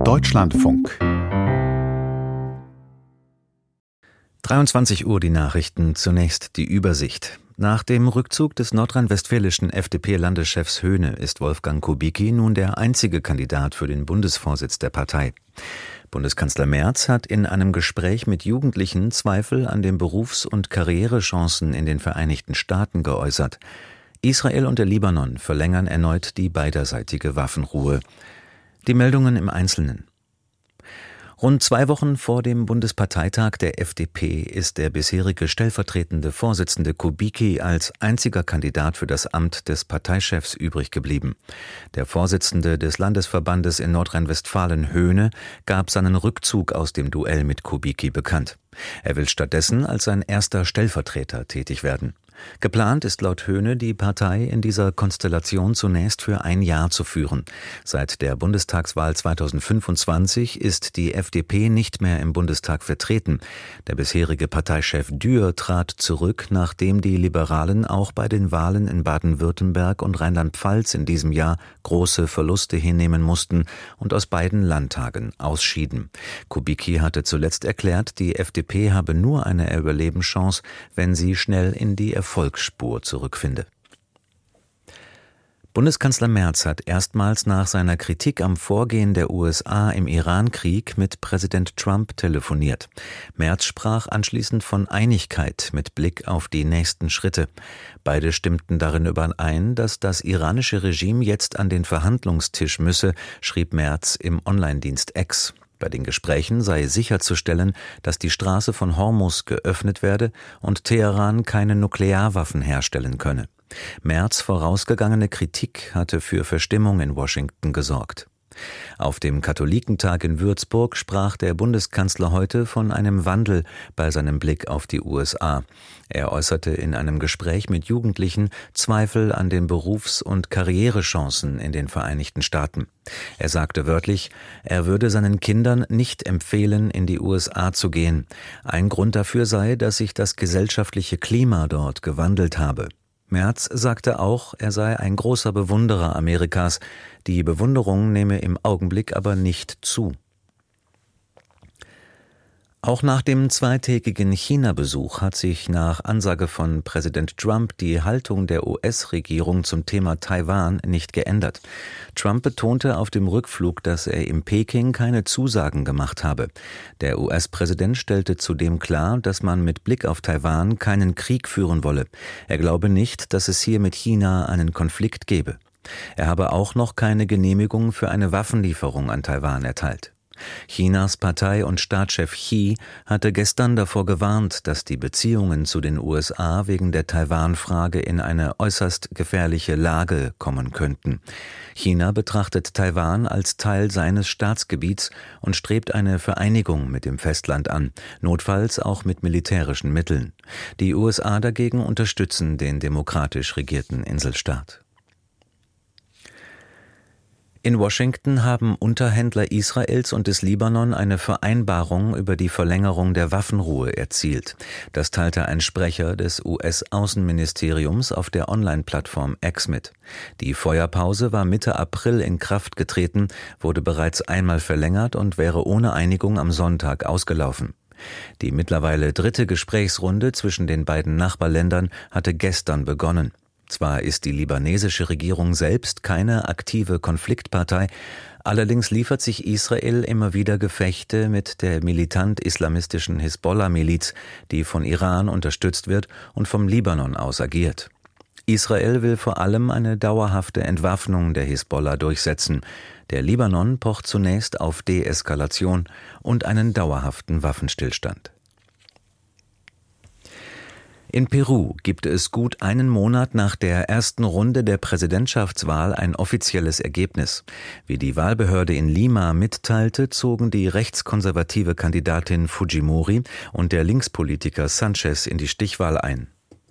Deutschlandfunk. 23 Uhr die Nachrichten, zunächst die Übersicht. Nach dem Rückzug des nordrhein-westfälischen FDP-Landeschefs Höhne ist Wolfgang Kubicki nun der einzige Kandidat für den Bundesvorsitz der Partei. Bundeskanzler Merz hat in einem Gespräch mit Jugendlichen Zweifel an den Berufs- und Karrierechancen in den Vereinigten Staaten geäußert. Israel und der Libanon verlängern erneut die beiderseitige Waffenruhe. Die Meldungen im Einzelnen. Rund 2 Wochen vor dem Bundesparteitag der FDP ist der bisherige stellvertretende Vorsitzende Kubicki als einziger Kandidat für das Amt des Parteichefs übrig geblieben. Der Vorsitzende des Landesverbandes in Nordrhein-Westfalen, Höhne, gab seinen Rückzug aus dem Duell mit Kubicki bekannt. Er will stattdessen als sein erster Stellvertreter tätig werden. Geplant ist laut Höhne, die Partei in dieser Konstellation zunächst für 1 Jahr zu führen. Seit der Bundestagswahl 2025 ist die FDP nicht mehr im Bundestag vertreten. Der bisherige Parteichef Dürr trat zurück, nachdem die Liberalen auch bei den Wahlen in Baden-Württemberg und Rheinland-Pfalz in diesem Jahr große Verluste hinnehmen mussten und aus beiden Landtagen ausschieden. Kubicki hatte zuletzt erklärt, die FDP habe nur eine Überlebenschance, wenn sie schnell in die Erfolgsspur zurückfinde. Bundeskanzler Merz hat erstmals nach seiner Kritik am Vorgehen der USA im Iran-Krieg mit Präsident Trump telefoniert. Merz sprach anschließend von Einigkeit mit Blick auf die nächsten Schritte. Beide stimmten darin überein, dass das iranische Regime jetzt an den Verhandlungstisch müsse, schrieb Merz im Online-Dienst X. Bei den Gesprächen sei sicherzustellen, dass die Straße von Hormuz geöffnet werde und Teheran keine Nuklearwaffen herstellen könne. Merz' vorausgegangene Kritik hatte für Verstimmung in Washington gesorgt. Auf dem Katholikentag in Würzburg sprach der Bundeskanzler heute von einem Wandel bei seinem Blick auf die USA. Er äußerte in einem Gespräch mit Jugendlichen Zweifel an den Berufs- und Karrierechancen in den Vereinigten Staaten. Er sagte wörtlich, er würde seinen Kindern nicht empfehlen, in die USA zu gehen. Ein Grund dafür sei, dass sich das gesellschaftliche Klima dort gewandelt habe. Merz sagte auch, er sei ein großer Bewunderer Amerikas. Die Bewunderung nehme im Augenblick aber nicht zu. Auch nach dem 2-tägigen China-Besuch hat sich nach Ansage von Präsident Trump die Haltung der US-Regierung zum Thema Taiwan nicht geändert. Trump betonte auf dem Rückflug, dass er in Peking keine Zusagen gemacht habe. Der US-Präsident stellte zudem klar, dass man mit Blick auf Taiwan keinen Krieg führen wolle. Er glaube nicht, dass es hier mit China einen Konflikt gebe. Er habe auch noch keine Genehmigung für eine Waffenlieferung an Taiwan erteilt. Chinas Partei- und Staatschef Xi hatte gestern davor gewarnt, dass die Beziehungen zu den USA wegen der Taiwan-Frage in eine äußerst gefährliche Lage kommen könnten. China betrachtet Taiwan als Teil seines Staatsgebiets und strebt eine Vereinigung mit dem Festland an, notfalls auch mit militärischen Mitteln. Die USA dagegen unterstützen den demokratisch regierten Inselstaat. In Washington haben Unterhändler Israels und des Libanon eine Vereinbarung über die Verlängerung der Waffenruhe erzielt. Das teilte ein Sprecher des US-Außenministeriums auf der Online-Plattform X mit. Die Feuerpause war Mitte April in Kraft getreten, wurde bereits einmal verlängert und wäre ohne Einigung am Sonntag ausgelaufen. Die mittlerweile 3. Gesprächsrunde zwischen den beiden Nachbarländern hatte gestern begonnen. Zwar ist die libanesische Regierung selbst keine aktive Konfliktpartei, allerdings liefert sich Israel immer wieder Gefechte mit der militant-islamistischen Hisbollah-Miliz, die von Iran unterstützt wird und vom Libanon aus agiert. Israel will vor allem eine dauerhafte Entwaffnung der Hisbollah durchsetzen. Der Libanon pocht zunächst auf Deeskalation und einen dauerhaften Waffenstillstand. In Peru gibt es gut einen Monat nach der ersten Runde der Präsidentschaftswahl ein offizielles Ergebnis. Wie die Wahlbehörde in Lima mitteilte, zogen die rechtskonservative Kandidatin Fujimori und der Linkspolitiker Sanchez in die Stichwahl ein.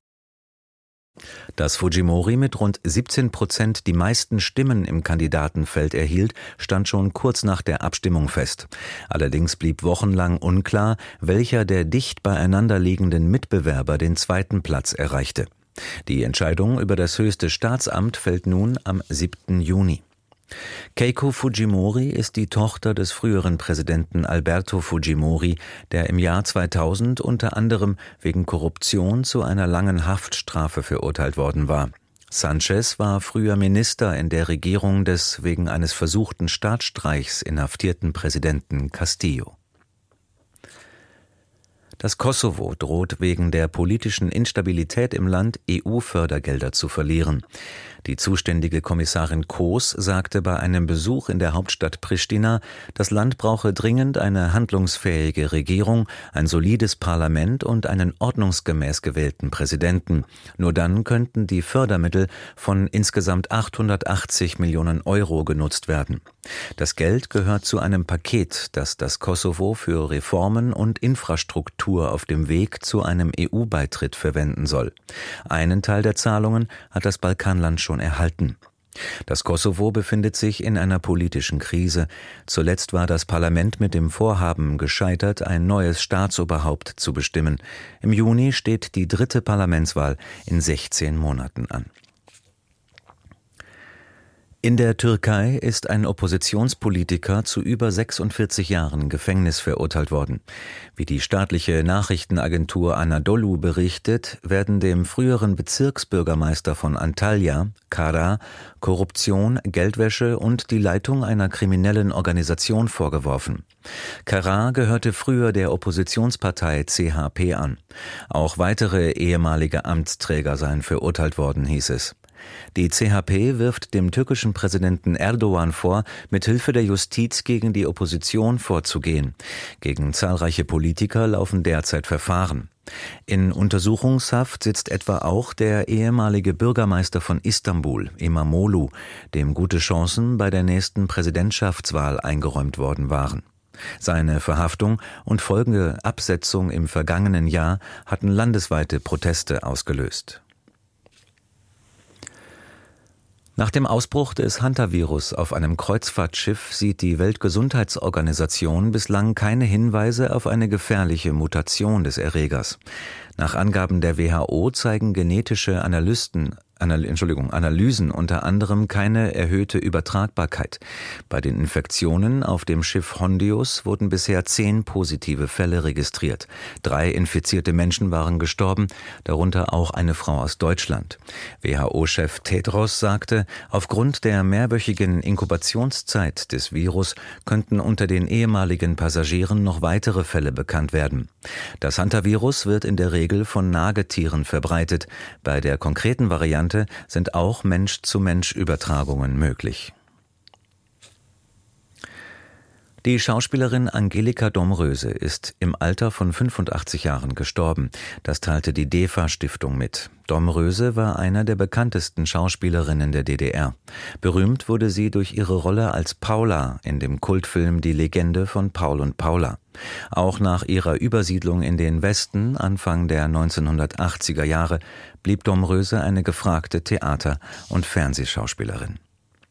Dass Fujimori mit rund 17% die meisten Stimmen im Kandidatenfeld erhielt, stand schon kurz nach der Abstimmung fest. Allerdings blieb wochenlang unklar, welcher der dicht beieinander liegenden Mitbewerber den 2. Platz erreichte. Die Entscheidung über das höchste Staatsamt fällt nun am 7. Juni. Keiko Fujimori ist die Tochter des früheren Präsidenten Alberto Fujimori, der im Jahr 2000 unter anderem wegen Korruption zu einer langen Haftstrafe verurteilt worden war. Sanchez war früher Minister in der Regierung des wegen eines versuchten Staatsstreichs inhaftierten Präsidenten Castillo. Das Kosovo droht wegen der politischen Instabilität im Land EU-Fördergelder zu verlieren. Die zuständige Kommissarin Koos sagte bei einem Besuch in der Hauptstadt Pristina, das Land brauche dringend eine handlungsfähige Regierung, ein solides Parlament und einen ordnungsgemäß gewählten Präsidenten. Nur dann könnten die Fördermittel von insgesamt 880 Millionen Euro genutzt werden. Das Geld gehört zu einem Paket, das das Kosovo für Reformen und Infrastruktur auf dem Weg zu einem EU-Beitritt verwenden soll. Einen Teil der Zahlungen hat das Balkanland schon erhalten. Das Kosovo befindet sich in einer politischen Krise. Zuletzt war das Parlament mit dem Vorhaben gescheitert, ein neues Staatsoberhaupt zu bestimmen. Im Juni steht die 3. Parlamentswahl in 16 Monaten an. In der Türkei ist ein Oppositionspolitiker zu über 46 Jahren Gefängnis verurteilt worden. Wie die staatliche Nachrichtenagentur Anadolu berichtet, werden dem früheren Bezirksbürgermeister von Antalya, Kara, Korruption, Geldwäsche und die Leitung einer kriminellen Organisation vorgeworfen. Kara gehörte früher der Oppositionspartei CHP an. Auch weitere ehemalige Amtsträger seien verurteilt worden, hieß es. Die CHP wirft dem türkischen Präsidenten Erdogan vor, mit Hilfe der Justiz gegen die Opposition vorzugehen. Gegen zahlreiche Politiker laufen derzeit Verfahren. In Untersuchungshaft sitzt etwa auch der ehemalige Bürgermeister von Istanbul, İmamoğlu, dem gute Chancen bei der nächsten Präsidentschaftswahl eingeräumt worden waren. Seine Verhaftung und folgende Absetzung im vergangenen Jahr hatten landesweite Proteste ausgelöst. Nach dem Ausbruch des Hantavirus auf einem Kreuzfahrtschiff sieht die Weltgesundheitsorganisation bislang keine Hinweise auf eine gefährliche Mutation des Erregers. Nach Angaben der WHO zeigen genetische Analysen unter anderem keine erhöhte Übertragbarkeit. Bei den Infektionen auf dem Schiff Hondius wurden bisher 10 positive Fälle registriert. 3 infizierte Menschen waren gestorben, darunter auch eine Frau aus Deutschland. WHO-Chef Tedros sagte, aufgrund der mehrwöchigen Inkubationszeit des Virus könnten unter den ehemaligen Passagieren noch weitere Fälle bekannt werden. Das Hantavirus wird in der Regel von Nagetieren verbreitet. Bei der konkreten Variante sind auch Mensch-zu-Mensch-Übertragungen möglich. Die Schauspielerin Angelika Domröse ist im Alter von 85 Jahren gestorben. Das teilte die DEFA-Stiftung mit. Domröse war einer der bekanntesten Schauspielerinnen der DDR. Berühmt wurde sie durch ihre Rolle als Paula in dem Kultfilm Die Legende von Paul und Paula. Auch nach ihrer Übersiedlung in den Westen Anfang der 1980er Jahre blieb Domröse eine gefragte Theater- und Fernsehschauspielerin.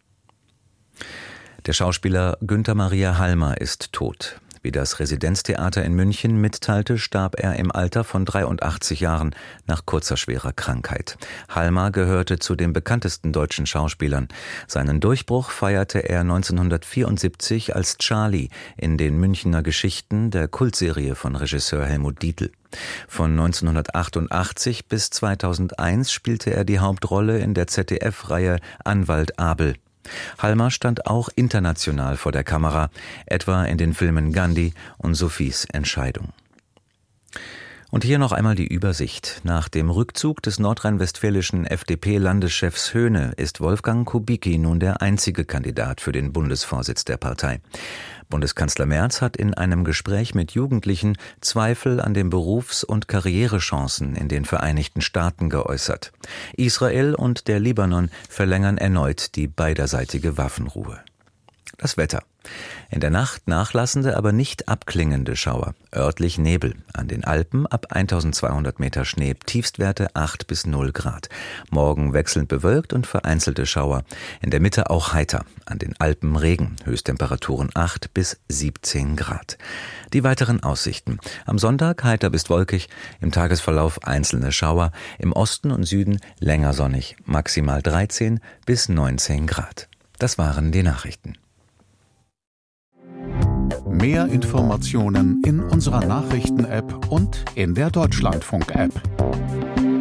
Der Schauspieler Günther Maria Halmer ist tot. Wie das Residenztheater in München mitteilte, starb er im Alter von 83 Jahren nach kurzer schwerer Krankheit. Halmer gehörte zu den bekanntesten deutschen Schauspielern. Seinen Durchbruch feierte er 1974 als Charlie in den Münchner Geschichten der Kultserie von Regisseur Helmut Dietl. Von 1988 bis 2001 spielte er die Hauptrolle in der ZDF-Reihe Anwalt Abel. Halmer stand auch international vor der Kamera, etwa in den Filmen Gandhi und Sophies Entscheidung. Und hier noch einmal die Übersicht. Nach dem Rückzug des nordrhein-westfälischen FDP-Landeschefs Höhne ist Wolfgang Kubicki nun der einzige Kandidat für den Bundesvorsitz der Partei. Bundeskanzler Merz hat in einem Gespräch mit Jugendlichen Zweifel an den Berufs- und Karrierechancen in den Vereinigten Staaten geäußert. Israel und der Libanon verlängern erneut die beiderseitige Waffenruhe. Das Wetter. In der Nacht nachlassende, aber nicht abklingende Schauer. Örtlich Nebel. An den Alpen ab 1200 Meter Schnee. Tiefstwerte 8 bis 0 Grad. Morgen wechselnd bewölkt und vereinzelte Schauer. In der Mitte auch heiter. An den Alpen Regen. Höchsttemperaturen 8 bis 17 Grad. Die weiteren Aussichten. Am Sonntag heiter bis wolkig. Im Tagesverlauf einzelne Schauer. Im Osten und Süden länger sonnig. Maximal 13 bis 19 Grad. Das waren die Nachrichten. Mehr Informationen in unserer Nachrichten-App und in der Deutschlandfunk-App.